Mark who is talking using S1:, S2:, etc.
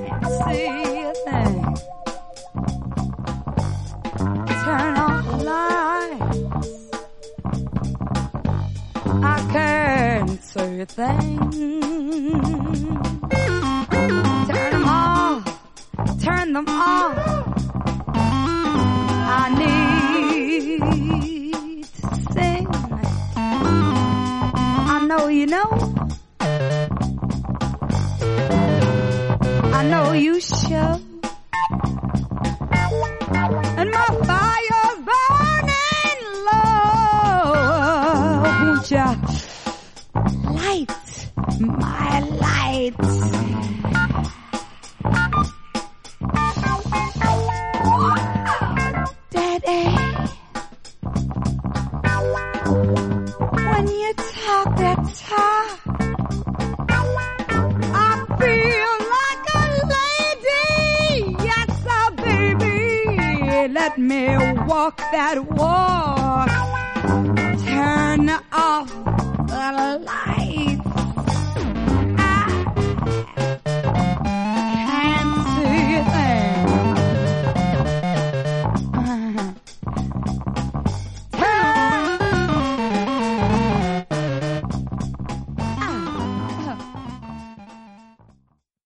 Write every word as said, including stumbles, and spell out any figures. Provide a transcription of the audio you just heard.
S1: can't see a thing. Turn off the lights. I can't see a thing. Turn them off. Turn them off. I need to sing. I know you know. I know you should. And my fire's burning low. Won't you light my lights? Daddy, when you talk that talk, I feel like a lady. Yes, sir, baby. Let me walk that walk. Turn off the lights.